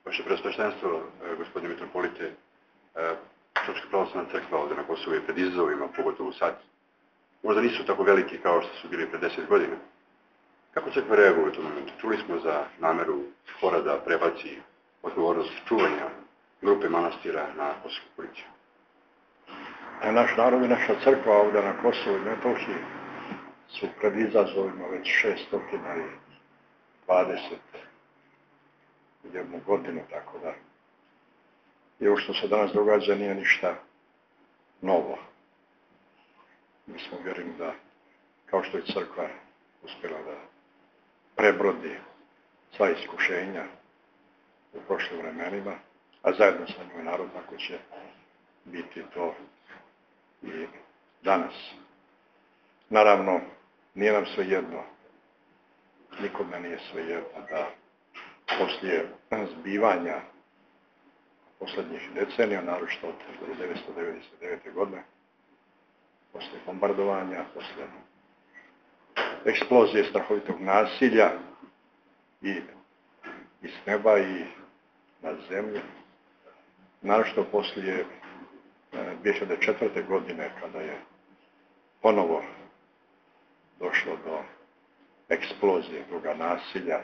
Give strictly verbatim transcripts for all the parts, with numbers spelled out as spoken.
Vaše preosveštenstvo, gospodine mitropolite, Srpska pravoslavna crkva ovdje na Kosovu je pred izazovima, pogotovo sad. Možda nisu tako veliki kao što su bili pred deset godina. Kako crkva reaguje u tom momentu? Čuli smo za nameru Hora da prebaci odgovornost čuvanja grupe manastira na kosovsku policiju. Naš narod i naša crkva ovdje na Kosovu i Metohiji su pred izazovima već šesto dvadeset jednu godinu, tako da. I ovo što se danas događa nije ništa novo. Mi smo vjerujem da, kao što je crkva uspjela da prebrodi sva iskušenja u prošlim vremenima, a zajedno sa njom narod, tako će biti to i danas. Naravno, nije nam sve jedno, nikome nije sve jedno da poslije zbivanja posljednjih decenija, naročito od hiljadu devetsto devedeset devete. godine, poslije bombardovanja, poslije eksplozije strahovitog nasilja i iz neba i na zemlji, naročito poslije dvije hiljade četvrte. godine, kada je ponovo došlo do eksplozije toga nasilja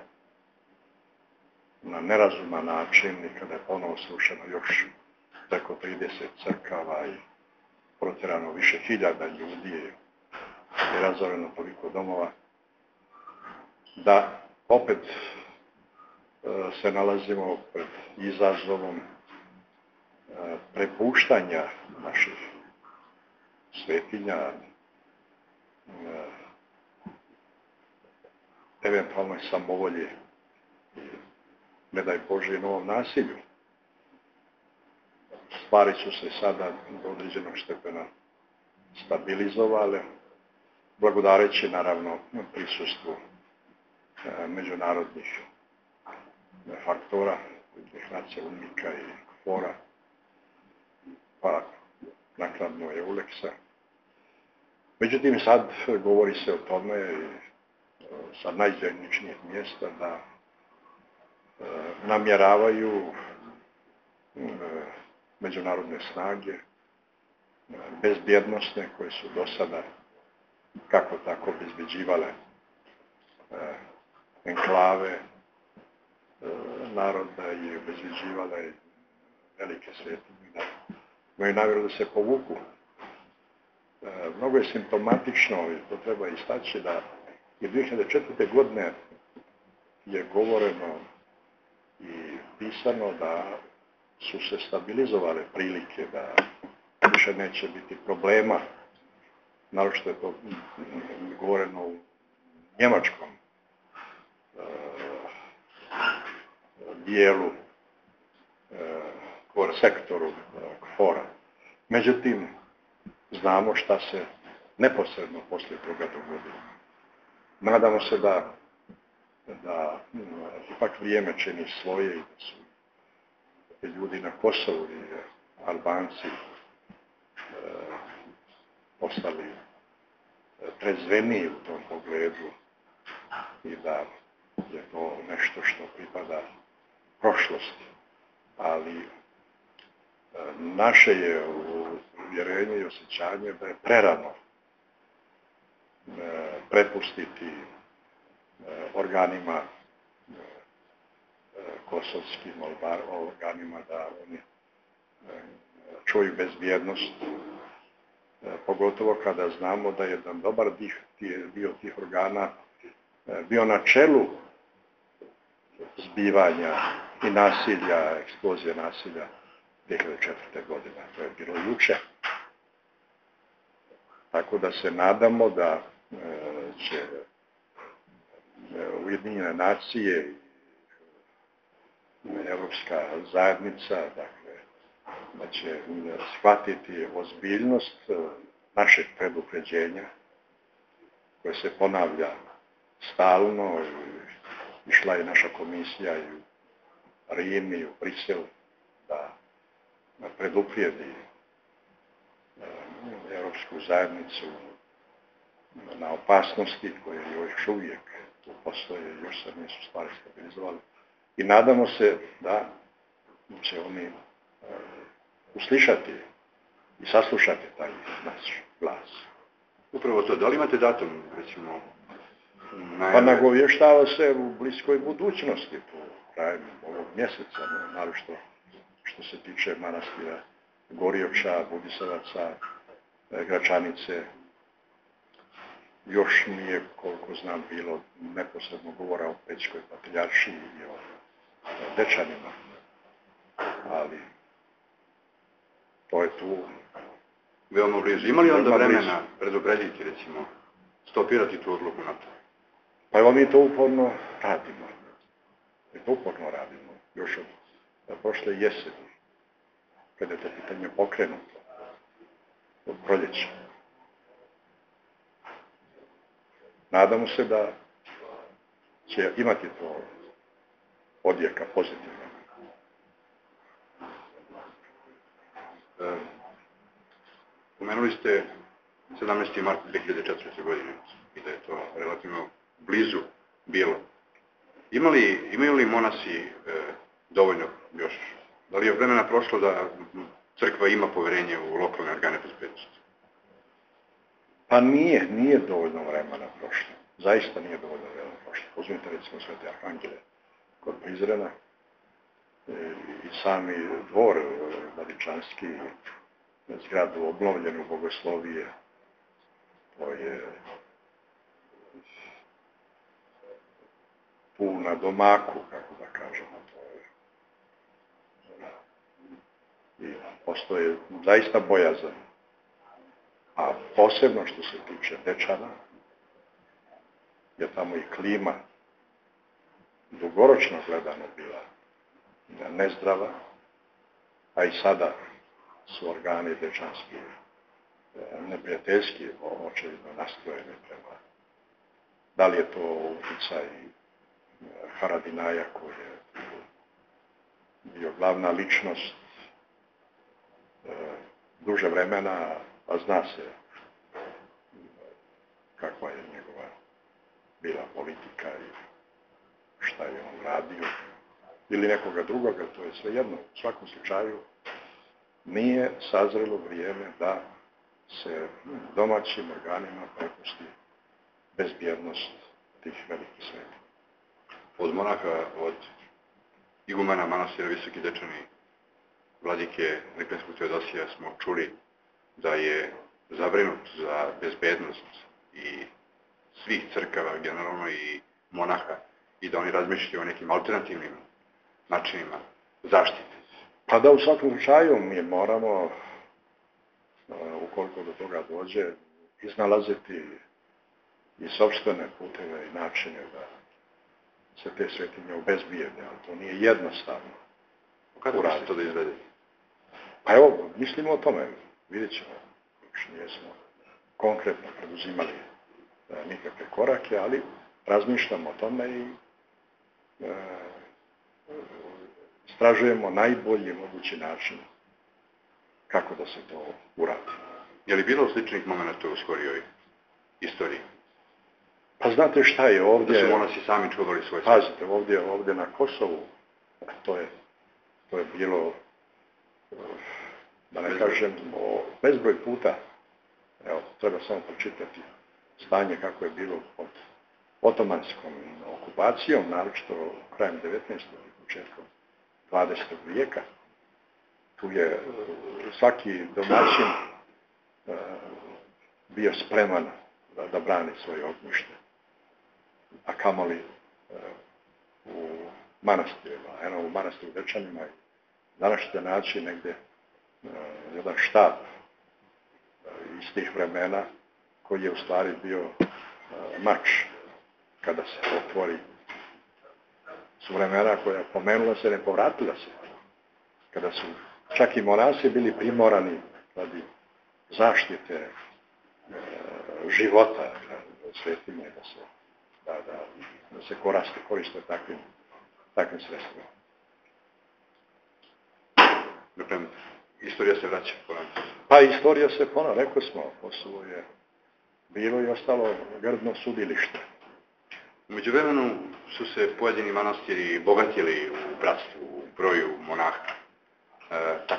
na nerazuman način i kada je ponovo srušeno još preko trideset crkava i protjerano više hiljada ljudi i razoreno toliko domova, da opet se nalazimo pred izazovom prepuštanja naših svetinja eventualnoj samovolji i, ne daj Bože, novom nasilju. Stvari su se sada do određenog stepena stabilizovale, blagodareći naravno prisustvu međunarodnih faktora, nacija UNMIK-a i Fora, pa nakladno je Euleksa. Međutim, sad govori se o tome sa najzajničnijih mjesta da e, namjeravaju e, međunarodne snage, e, bezbjednosne, koje su do sada kako tako obezbeđivale e, enklave e, naroda i obezbeđivale velike svetinje, da imaju namjeru da se povuku. E, mnogo je simptomatično, i to treba istaći, da i dvije hiljade četvrte. godine je govoreno i pisano da su se stabilizovale prilike, da više neće biti problema. Naročito je to govoreno u njemačkom e, dijelu, e, sektoru e, Fora. Međutim, znamo šta se neposredno poslije toga dogodilo. Nadamo se da, da ipak vrijeme čini svoje i da su ljudi na Kosovu i Albanci e, postali trezveniji u tom pogledu i da je to nešto što pripada prošlosti. Ali e, naše je uvjerenje i osjećanje da je prerano prepustiti organima kosovskim organima da oni čuju bezbjednost, pogotovo kada znamo da jedan dobar dio tih organa bio na čelu zbivanja i nasilja, eksplozije nasilja dvije hiljade četvrte. godine. To je bilo juče. Tako da se nadamo da će Ujedinjene nacije i Europska zajednica, dakle, da će shvatiti ozbiljnost našeg predupređenja koje se ponavlja stalno. Išla je naša komisija i u Rim i u Brisel da preduprijedi Europsku zajednicu na opasnosti koje još uvijek tu postoje, još se nisu stvari stabilizovali. I nadamo se da će oni uh, uslišati i saslušati taj naš glas. Upravo to, da li imate datum, recimo, najave? Pa nagovještava se u bliskoj budućnosti, po krajem ovog mjeseca, naročito što se tiče manastira Gorjevča, Budisevaca, Gračanice. Još nije, koliko znam, bilo neposredno govora o Pećkoj patrijaršiji i o Dečanima, ali to je tu veoma blizu. Ima li onda vremena predobrediti, recimo, stopirati tu odluku na to? Pa evo mi to uporno radimo. Mi to uporno radimo. Još od prošle jeseni, kada je to pitanje pokrenuto, od proljeća. Nadamo se da će imati to odjeka pozitivno. E, pomenuli ste sedamnaesti marta dve hiljade četvrte. godine i da je to relativno blizu bilo. Ima li, imaju li monasi e, dovoljno još? Da li je vremena prošlo da crkva ima poverenje u lokalne organe bezbednosti? Pa nije, nije dovoljno vremena prošlo. Zaista nije dovoljno vremena prošlo. Uzmite recimo Svete Arhangele kod Prizrena e, i sami dvor Vladičanski, zgradu obnovljenu Bogoslovije. To je tu na domaku, kako da kažemo. To je. I postoje zaista bojazan. A posebno što se tiče Dečana, je tamo i klima dugoročno gledano bila nezdrava, a i sada su organi dečanski neprijateljski očevidno nastrojeni prema. Da li je to utjecaj Haradinaja koji je bio glavna ličnost duže vremena, a zna se kakva je njegova bila politika i šta je on radio, ili nekoga drugoga, to je svejedno. U svakom slučaju nije sazrelo vrijeme da se domaćim organima prepusti bezbjednost tih velikih sveta. Od monaha, od igumena manastira Visoki Dečani, vladike Likvenskog Teodosija, smo čuli da je zabrinut za bezbednost i svih crkava, generalno i monaha, i da oni razmišljaju o nekim alternativnim načinima zaštite. Pa da u svakom slučaju mi moramo, ukoliko do toga dođe, iznalaziti i sopstvene puteve i načine da se te svetinje obezbijede, ali to nije jednostavno. Kako mislite to da izvede? Pa evo, mislimo o tome, vidjet ćemo. Još nijesmo konkretno preduzimali nikakve korake, ali razmišljamo o tome i e, istražujemo najbolji mogući način kako da se to uradi. Je li bilo sličnih momenta u skorijoj istoriji? Pa znate šta je ovdje... Da su monasi sami čuvali svoj svet? Pazite, ovdje, ovdje na Kosovu, to je, to je bilo, da ne bezbroj. kažem, o bezbroj puta. Evo, treba samo pročitati stanje kako je bilo pod otomanskom okupacijom, naročito krajem devetnaestog i početkom dvadesetog vijeka. Tu je svaki domaćin bio spreman da, da brani svoje ognjište, a kamoli u manastirima. Eno, u manastiru Dečanima danas ćete naći negdje jedan štab iz tih vremena koji je u stvari bio mač kada se otvori. Su vremena koja pomenula se, ne povratila se. Kada su čak i monasi bili primorani radi zaštite e, života svetinje da se, da, da, da se koriste, koriste takvim, takvim sredstvima. Dakle, istorija se vraća ponavlja. Pa istorija se ponavlja, rekao smo, Kosovo je bilo i ostalo grdno sudilište. U međuvremenu su se pojedini manastiri bogatili u bratstvu, u broju monaha.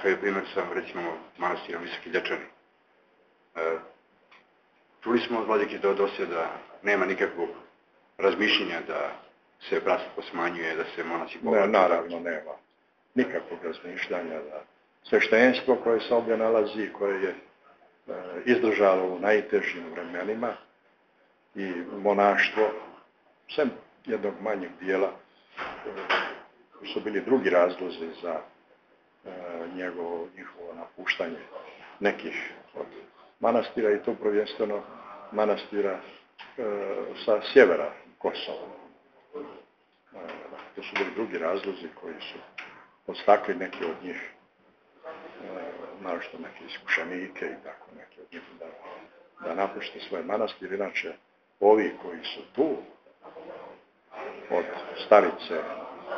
Takav je primjer sa, recimo, manastirom Visoki Dečani. E, čuli smo od vladike do dosjeda nema nikakvog razmišljenja da se bratstvo smanjuje, da se monasi povlače. Ne, naravno nema nikakvog razmišljanja da sveštenstvo koje se ovdje nalazi, koje je e, izdržalo u najtežim vremenima i monaštvo, sem jednog manjeg dijela, e, su bili drugi razlozi za e, njegovo, njihovo napuštanje nekih od manastira i to prvenstveno manastira e, sa sjevera Kosova. E, to su bili drugi razlozi koji su podstakli neki od njih, e, naročito neke iskušenike i tako neki od njih da, da napušte svoje manastir. Inače, ovi koji su tu, od Starice, e,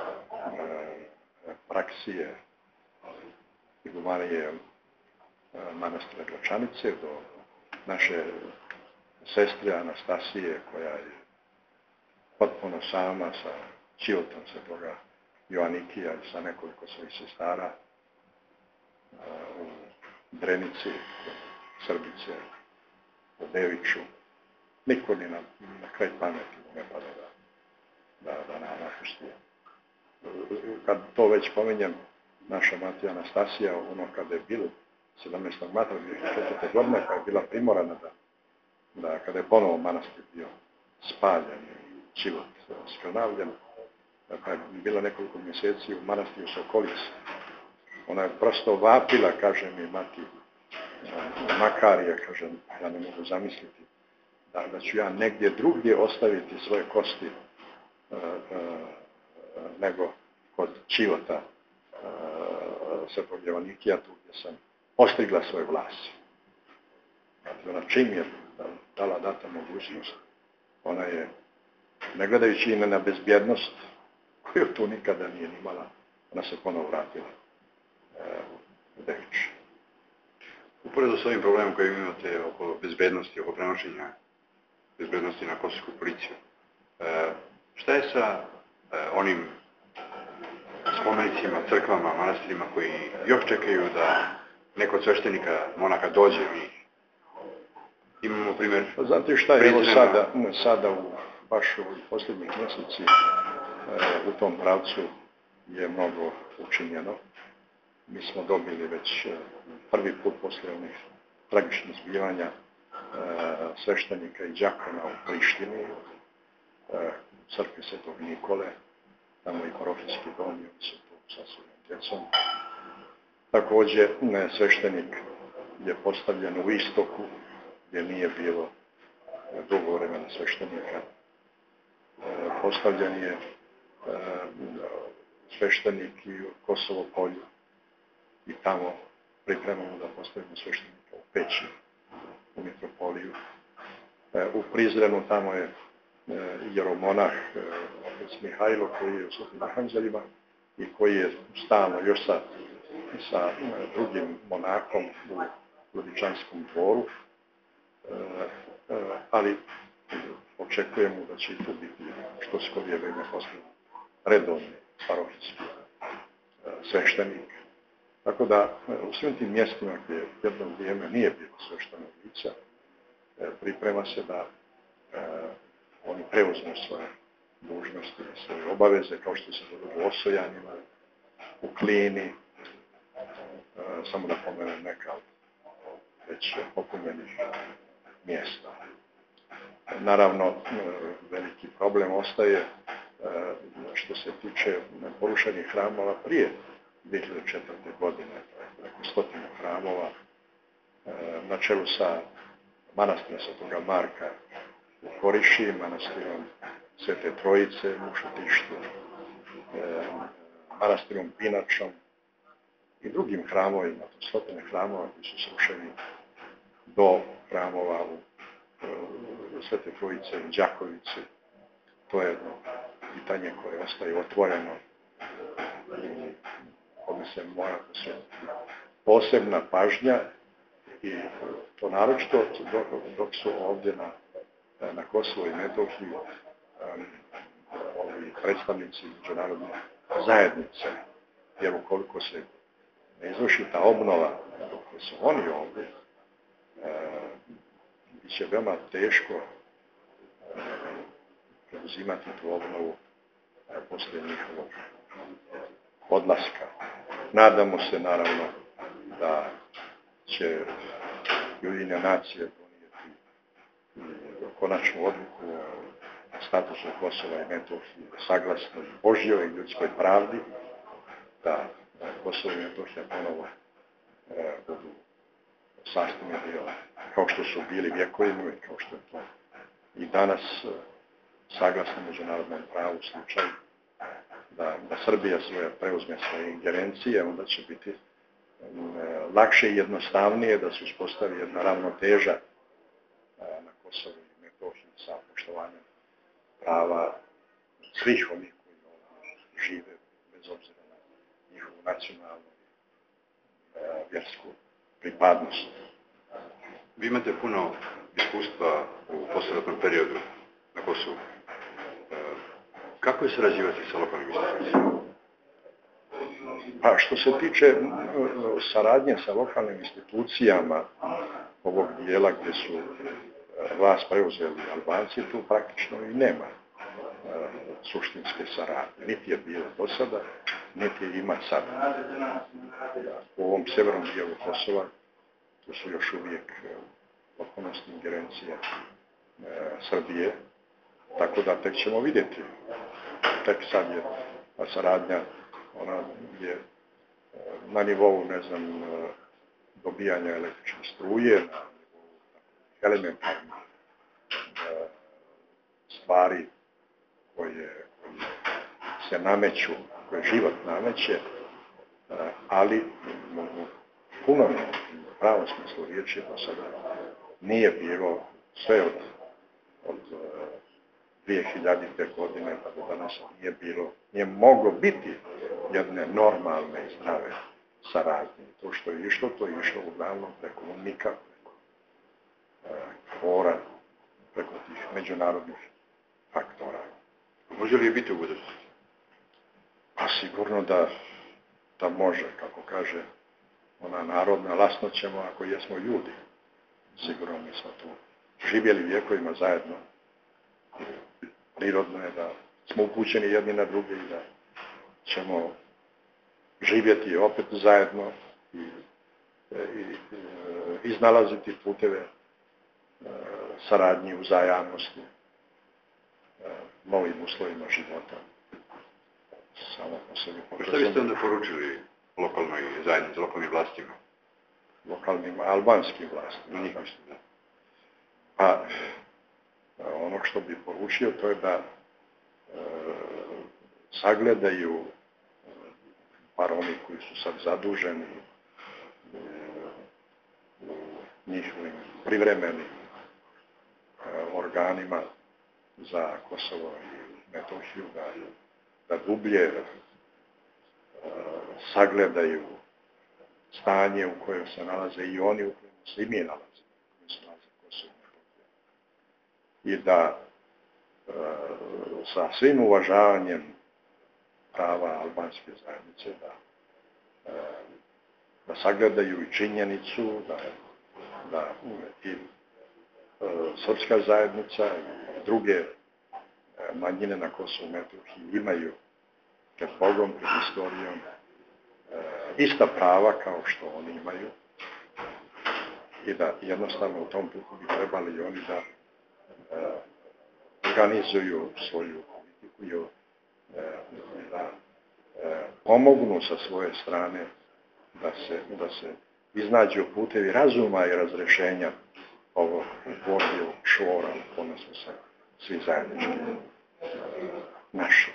Praksije, Igumanije, manastira Gračanice do naše sestre Anastasije koja je potpuno sama sa Čivotom svetoga Joanikija i sa nekoliko svojih sestara u Drenici, Srbice, u Deviću. Niko ni na, na kraj pameti ne pada da, da, da nam napusti. Kad to već pominjem, naša Matija Anastasija, ono kada je bilo sedamnaestog marta dvije hiljade četvrte. godine, kada je bila primorana da, da kada je ponovo manastir bio spaljen i život skrnavljen, kada je bila nekoliko mjeseci u manastiru Sokolici, ona je prosto vapila, kaže mi mati Makarija, kaže, ja ne mogu zamisliti da, da ću ja negdje drugdje ostaviti svoje kosti e, e, nego kod Čivota e, svetog Joanikija, tu gdje sam postigla svoj vlas. Znači, ona čim je dala data mogućnost, ona je, ne gledajući i na bezbjednost, koju tu nikada nije imala, ona se ponovo vratila e, u Dević. Uporedo s ovim problemom koji imate oko bezbednosti, oko prenošenja bezbednosti na kosovsku policiju, e, šta je sa e, onim spomenicima, crkvama, manastirima koji još čekaju da neko od sveštenika, monaka dođe u njih? Imamo primjer... Znate šta je, evo sada, sada u baš u posljednjih mjeseci e, u tom pravcu je mnogo učinjeno. Mi smo dobili već prvi put posle onih tragičnih zbivanja e, sveštenika i đakona u Prištini, e, crkvi Svetog Nikole, tamo i parohijski dom, i oni su tu sa svojom djecom. Također, ne, sveštenik je postavljen u Istoku, gdje nije bilo dugo vremena sveštenika. E, postavljen je e, sveštenik i u Kosovo polju i tamo pripremamo da postavimo sveštenika u Peći, u mitropoliju. E, u Prizrenu tamo je e, jeromonah e, otec Mihajlo koji je u Svetim Arhanđeljima i koji je stalno još sa, sa drugim monakom u Lodičanskom dvoru. E, e, ali očekujemo da će i tu biti što skorije vrijeme postavljeno redovni parohijski e, sveštenik. Tako da u svim tim mjestima gdje jedno vrijeme nije bilo sveštenog lica, e, priprema se da e, oni preuzmu svoje dužnosti, svoje obaveze, kao što se dogodilo u Osojanima, u Klini, e, samo da pomenem neka od već popunjenih mjesta. Naravno, veliki problem ostaje e, što se tiče porušenih hramova prije dvije hiljade četvrte. godine, preko stotinu hramova, e, na čelu sa manastirom Svetoga Marka u Koriši, manastirom Svete Trojice u Šutištu, e, manastirom Pinačom i drugim hramovima, stotine hramova koji su srušeni do hramova u, u Svete Trojice u Đakovici. To je jedno pitanje koje ostaje otvoreno i kome se mora posvetiti posebna pažnja i to naročito dok, dok su ovdje na, na Kosovo i Metohiji um, ovi predstavnici međunarodne zajednice, jer ukoliko se ne izvrši ta obnova dok su oni ovdje, bit će veoma teško preuzimati tu obnovu poslije njihovog odlaska. Nadamo se naravno da će Ujedinjene nacije donijeti konačnu odluku o statusu Kosova i Metohije saglasno Božjoj i ljudskoj pravdi, da Kosovo i Metohija ponovo e, budu sastavni dio, kao što su bili vjekovima i kao što je to i danas saglasno međunarodnom pravu slučaj, da, da Srbija svoje preuzme svoje ingerencije, onda će biti e, lakše i jednostavnije da se uspostavi jedna ravnoteža e, na Kosovu i Metohiji sa poštovanjem prava svih onih koji ovdje žive, bez obzira na njihovu nacionalnu e, vjersku pripadnost. Vi imate puno iskustva u poslijeratnom periodu na Kosovu. E, kako je sarađivati sa lokalnim institucijama? Pa što se tiče saradnje sa lokalnim institucijama ovog dijela gdje su vlast preuzeli Albanci, tu praktično i nema suštinske saradnje. Niti je bilo do sada, niti je ima sada. U ovom sjevernom dijelu Kosova tu su još uvijek potpunosti ingerencije Srbije, tako da tek ćemo vidjeti. Tek sad je saradnja, ona je na nivou, ne znam, dobijanja električne struje, na nivou elementarnih stvari koje, koje se nameću, koje život nameće, ali u punom pravom smislu riječi do sada nije bilo sve od, od dvije hiljadite godine pa do danas nije bilo, nije moglo biti jedne normalne i zdrave saradnje. To što je išlo, to je išlo uglavnom preko unika, preko fora, preko tih međunarodnih faktora. Može li je biti u budućnosti? Pa sigurno da, da može, kako kaže ona narodna, lasno ćemo ako jesmo ljudi. Sigurno mi smo tu živjeli vijekovima zajedno. Prirodno je da smo upućeni jedni na druge i da ćemo živjeti opet zajedno i, i, i iznalaziti puteve saradnje, uzajamnosti, novim uslovima života. Samo po sebi porazum. Šta biste onda poručili lokalnoj zajednici, lokalnim vlastima? Lokalnim albanskim vlastima. Njih mislim, da. Pa, ono što bi poručio to je da e, sagledaju par oni koji su sad zaduženi e, u njihovim privremenim e, organima za Kosovo i Metohiju, da, da dublje e, sagledaju stanje u kojem se nalaze i oni u kojem se i mi nalaze. I da e, sa svim uvažavanjem prava albanske zajednice da, e, da sagledaju i činjenicu da, da i e, srpska zajednica i druge e, manjine na Kosovu i Metohiji imaju pred Bogom, pred istorijom e, ista prava kao što oni imaju i da jednostavno u tom putu bi trebali oni da organizuju svoju politiku i da pomognu sa svoje strane da se, da se iznađu putevi razuma i razrešenja ovog gornjeg čvora u kome smo se svi zajednički našli.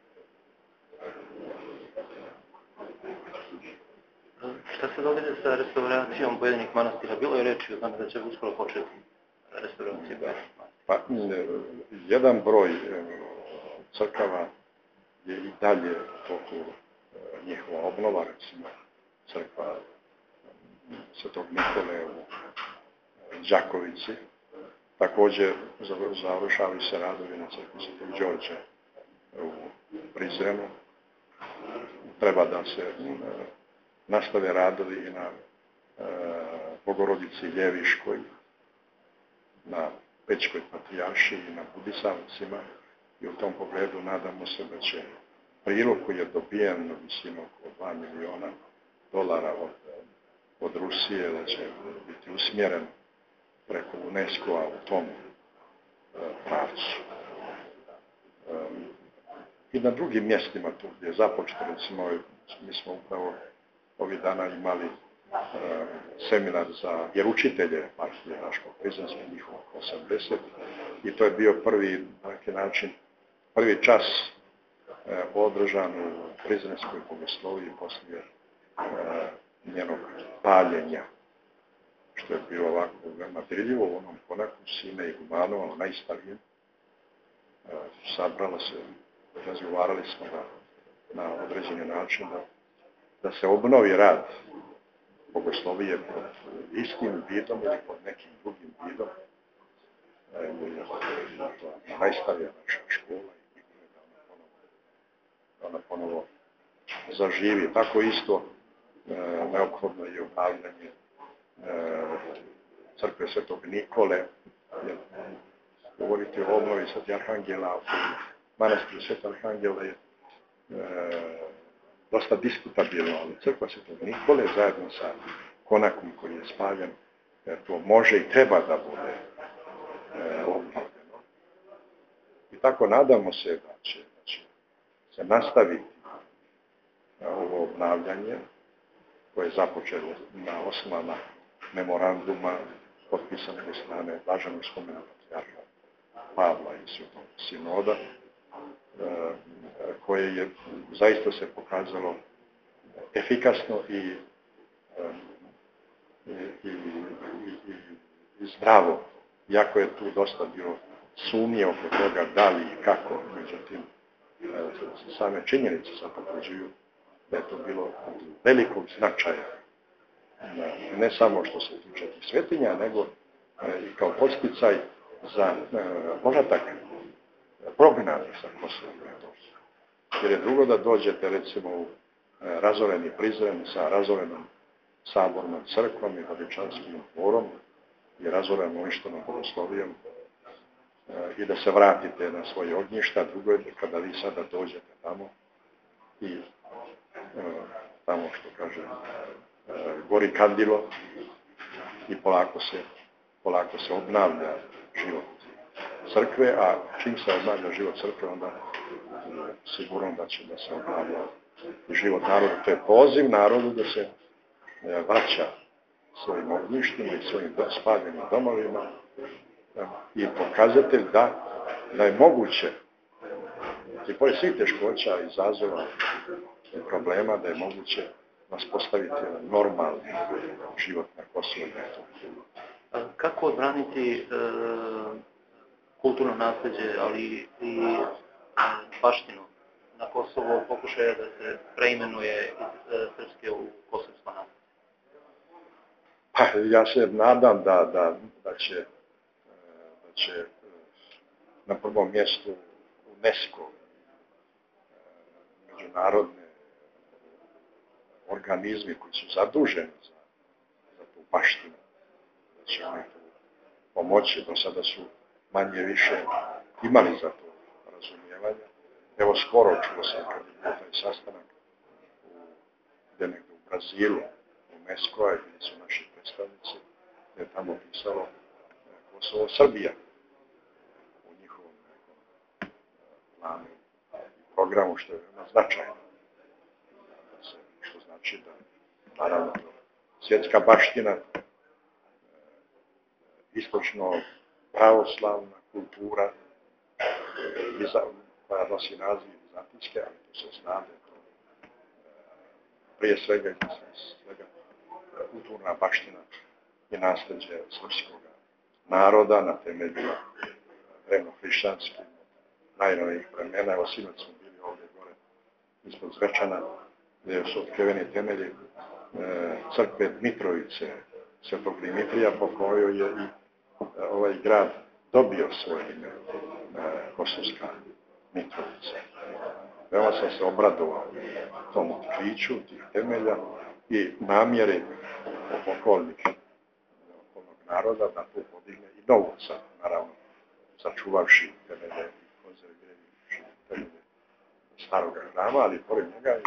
Šta se događa sa restauracijom pojedinih manastira? Bilo je reči o tome da će uskoro početi restauracija pojedinih manastira. Pa, jedan broj crkava je i dalje u toku njihova obnova, recimo crkva Svetog Nikole u Đakovici. Također završavaju se radovi na crkvi Svetog Đorđe u Prizrenu. Treba da se nastave radovi i na e, Bogorodici Ljeviškoj, na Pećkoj patrijaršiji i na Budisavcima i u tom pogledu nadamo se da će prilog koji je dobijen na visinu oko dva miliona dolara od, od Rusije, da će biti usmjeren preko UNESCO-a u tom e, pravcu. E, I na drugim mjestima tu gdje je započeto, recimo, mi smo upravo ovih dana imali e, seminar za vjeručitelje partije Raško-Prizrenske, njihovog osamdeset, i to je bio prvi, na neki način, prvi čas e, održan u Prizrenskoj bogosloviji poslije e, njenog paljenja, što je bilo ovako veoma dirljivo u onom konaku Sine i Gumanova, najstarijem. E, sabralo se, razgovarali smo da, na određeni način da, da se obnovi rad bogoslovije pod istim vidom ili pod nekim drugim vidom. E, to najstarija naša škola i da ona ponovo, da ona ponovo zaživi. Tako isto e, neophodno je obnavljanje e, crkve Svetog Nikole, jer govoriti o obnovi Sveti Arhangela u manastiru Sveti Arhangela je e, dosta diskutabilno, ali crkva Svetog Nikole zajedno sa konakom koji je spaljen, e, to može i treba da bude e, obnovljeno. I tako nadamo se da će, da će se nastaviti ovo obnavljanje koje je započelo na osnovama memoranduma potpisanog od strane Blaženog spomena patrijarha Pavla i Svetog Sinoda, koje je zaista se pokazalo efikasno i, i, i, i, i zdravo, iako je tu dosta bilo sumnje oko toga da li i kako, međutim same činjenice se potvrđuju da je to bilo velikog značaja, ne samo što se tiče tih svetinja, nego i kao podsticaj za povratak prognanih sa Kosova i Metohije. Jer je drugo da dođete recimo u razoreni Prizren sa razorenom sabornom crkvom i veličanskim dvorom i razorenom uništenom bogoslovijom i da se vratite na svoje ognjišta. Drugo je kada vi sada dođete tamo i tamo što kaže gori kandilo i polako se, polako se obnavlja život crkve, a čim se obnavlja život crkve, onda sigurno da će da se obnavlja život naroda. To je poziv narodu da se vraća svojim ognjištima i svojim spaljenim domovima i pokazatelj da, da je moguće i pored svih teškoća i izazova i problema da je moguće uspostaviti normalni život na Kosovu i Metohiji. Kako odbraniti e, kulturno nasljeđe, ali i e, baštinu na Kosovu, pokušaja da se preimenuje iz e, srpske u kosovsko nasljeđe? Pa, ja se nadam da, da, da, će, da će na prvom mjestu UNESCO, međunarodne organizmi koji su zaduženi za, za tu baštinu, da će oni tu pomoći. Do sada su manje više imali za to razumijevanje. Evo skoro čuo sam kad je bio taj sastanak u, gdje negdje u Brazilu, UNESCO-a, gdje su naši predstavnici, gdje je tamo pisalo Kosovo Srbija u njihovom planu i programu, što je veoma značajno. Što znači da, naravno, svjetska baština, istočno pravoslavna kultura, koja nosi naziv vizantijske, ali to se zna da je to prije svega i svega kulturna baština i nasljeđe srpskog naroda na temeljima drevno-hrišćanskih najranijih vremena. Evo sinoć smo bili ovdje gore ispod Zvečana, gdje su otkriveni temelji crkve Dmitrovice, Svetog Dimitrija, po kojoj je i ovaj grad dobio svoje ime, Kosovska Mitrovica. Veoma sam se obradovao tom otkriću tih temelja i namjere okolnih okolnog naroda da tu podigne i novu crkvu, naravno, sačuvavši temelje i konzervirajući temelje staroga hrama, ali pored njega je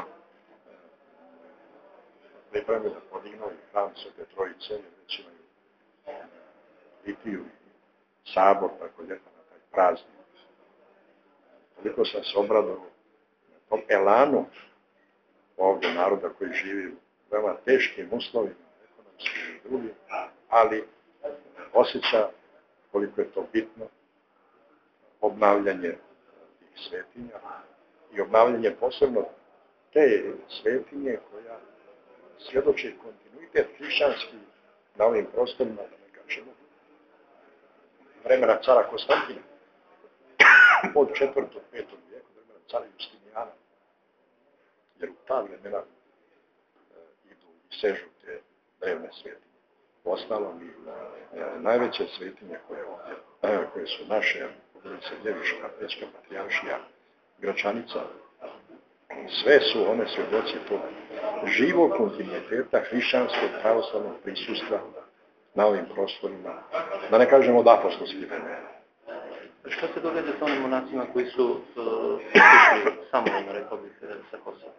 pripremio da podignu i hram Svete Trojice, jer već imaju litiju i sabor, tako ljeta na taj praznik. Toliko sam se obradovao tom elanu ovdje naroda koji živi u veoma teškim uslovima, ekonomskim i drugim, ali osjeća koliko je to bitno obnavljanje tih svetinja i obnavljanje posebno te svetinje koja svjedoči kontinuitet hrišćanski na ovim prostorima, da ne kažemo, vremena cara Konstantina, od četvrtog, petog vijeku, vremena cara Justinijana, jer u ta vremena e, idu i sežu te drevne svetinje. U ostalom i e, najveće svetinje koje, e, koje su naše, Bogorodica Ljeviška, Pećka Patrijaršija, Gračanica, sve su one svjedoci tog živog kontinuiteta hrišćanskog pravoslavnog prisustva na ovim prostorima, da ne kažemo od apostolskih vremena. Što se događa sa onim monacima koji su uh, otišli samovoljno, rekao bih, sa Kosova?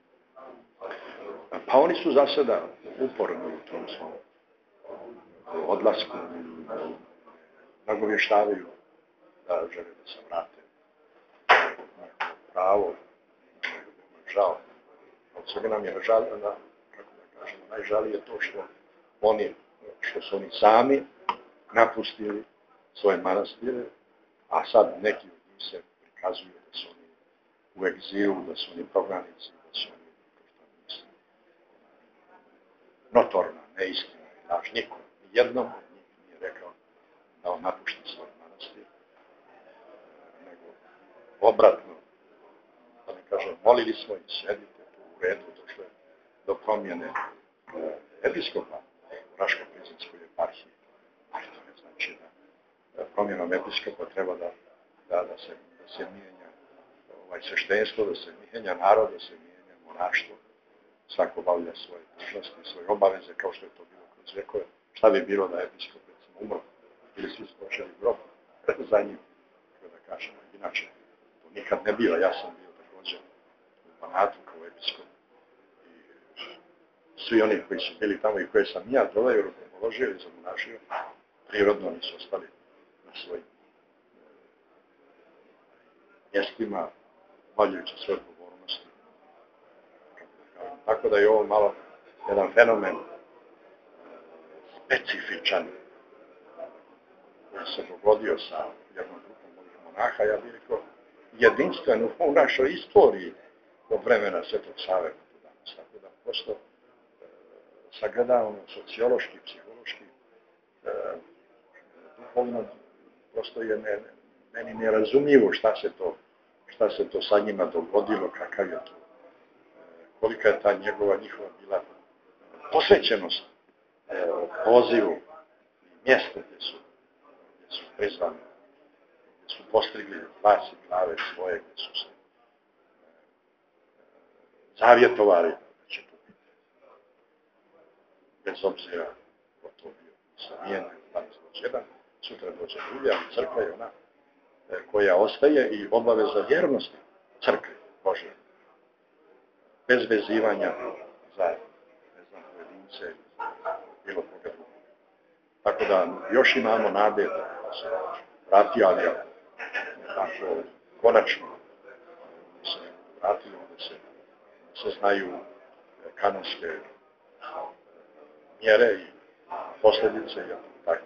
Pa oni su za sada uporni u tom svom odlasku, nagovještavaju da žele da se vrate na pravo, žao. Od svega nam je žal, na, kako da kažemo, najžalije to što oni, što su oni sami napustili svoje manastire, a sad neki od njih se prikazuju da su oni u egzilu, da su oni prognanici, da su oni, što mislim, notorna neistina i laž. Nikom, nijednom od njih nije rekao da on napušta svoj manastir, nego obratno, da ne kažem, molili smo i sedite tu u redu, došle do promjene episkopa u Raško-Prizinskoj eparhiji. Ali to ne znači da promjenom episkopa treba da, da, da, se, da se mijenja ovaj sveštenstvo, da se mijenja narod, da se mijenja monaštvo. Svako obavlja svoje dužnosti, svoje obaveze, kao što je to bilo kroz vjekove. Šta bi bilo da episkop recimo umro ili svi spočeli grob za njim, kako da kažemo. Inače, to nikad ne bilo. Ja sam bio također u Banatu kao episkop. I svi oni koji su bili tamo i koje sam ja doveo rukovodžio i zamonašio, prirodno nisu ostali na svojim mjestima, valjujući svoje odgovornosti. Tako da je ovo malo jedan fenomen specifičan koji se dogodio sa jednom grupom ovih monaha, ja bih rekao, jedinstven u našoj istoriji od vremena Svetog Save do danas. Tako da prosto e, sagledavamo sociološki, psihološki, e, duhovno, prosto je ne, meni nerazumljivo šta se to, šta se to sa njima dogodilo, kakav je to, e, kolika je ta njegova, njihova bila posvećenost e, pozivu i mjestu gdje su, gdje su prizvani, gdje su postigli glas i glave svoje, gdje su se zavjetovali da će to biti. Bez obzira ko to bio samijen, danas dođe jedan, sutra dođe drugi, ali crkva je ona koja ostaje i obaveza vjernosti crkve Božje. Bez vezivanja za, ne znam, pojedince ili bilo koga drugog. Tako da još imamo nade da se vrati, ali ako tako konačno se vrati, onda se, se znaju kanonske mjere i posljedice, i tako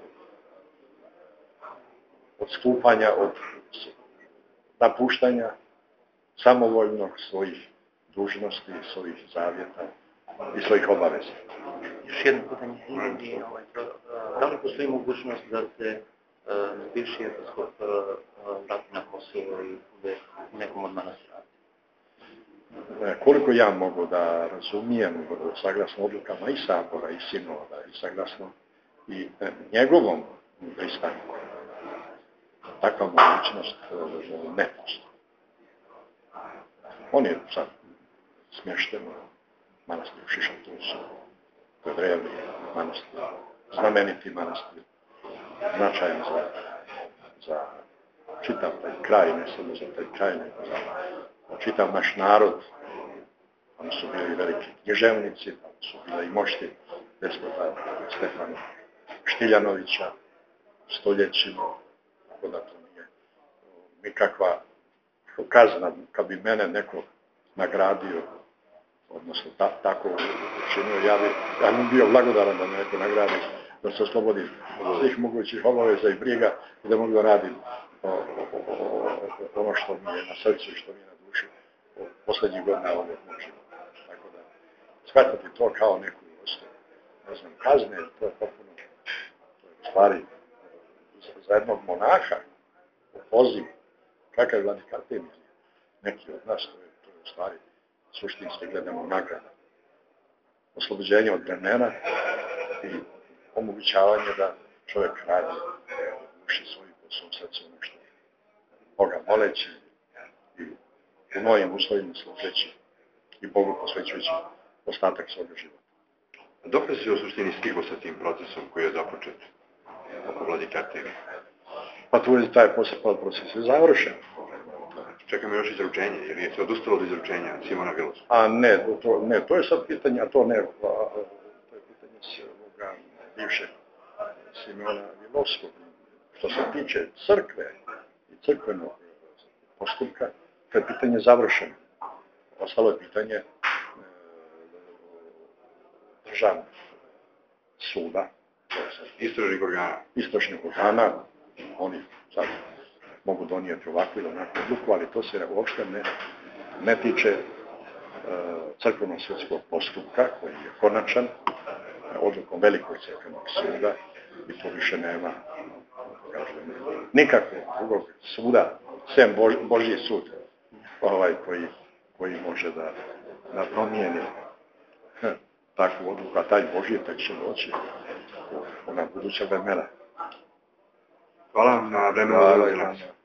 odstupanja od napuštanja samovoljnog svojih dužnosti, svojih zavjeta i svojih obaveza. Još jedno pitanje, ovaj, da li postoji mogućnost da se uh, bivši episkop uh, vrati na Kosovo i bude u nekom od manastira? Koliko ja mogu da razumijem, saglasno odlukama i sabora, i sinoda, i saglasno i njegovom pristanku, takva mogućnost ne postoji. On je sad smješten manastir Šišatovcu, to je drevni manastir, znameniti manastir, značajan za, za čitav taj kraj, ne samo za taj kraj, nego za čitav naš narod. Tamo su bili veliki književnici, tamo su bile i mošti despota Stefana Štiljanovića, stoljećima, tako da to nije nikakva kazna. Kad bi mene neko nagradio, odnosno ta, tako učinio, ja bi, ja bi bio blagodaran da me neko nagradi, da se oslobodim od svih mogućih obaveza i briga i da mogu da radim o, o, o, o, ono što mi je na srcu i što mi je na duši od posljednjih godina ovog mog života. Tako da, shvatiti to kao neku vrstu, ne znam, kazne, to je potpuno, to je u stvari za, za jednog monaha, poziv, kakav je Vladika Artemije, neki od nas, to je, to je u stvari suštinski gledamo nagrada. Oslobođenje od vremena i omogućavanje da čovjek radi uši svojim po svom srcu ono što Boga moleći i u novim uslovima služeći i Bogu posvećujući ostatak svoga života. Dok li si u suštini stigao sa tim procesom koji je započet oko Vladike Artemije? Pa tu je taj proces je završen. Čekamo još izručenje, jer je se odustalo od izručenja Simona Vilosa. A ne, to, ne, to je sad pitanje, a to ne, a, to je pitanje svoga bivšeg Simona Vilovskog. Što se tiče crkve i crkvenog postupka, to je pitanje završeno. Ostalo je pitanje e, državnog suda, Istražnih organa. Istražnih organa, oni sad mogu donijeti ovakvu ili onakvu odluku, ali to se uopšte ne, ne tiče e, crkvenog sudskog postupka koji je konačan odlukom velikog crkvenog suda i to više nema kažem, nikakvog drugog suda, sem Bož, Božji sud, ovaj koji, koji može da, da promijeni hm, takvu odluku, a taj Božji tek će doći u ona buduća vremena. Hvala vam na vremenu. Hvala,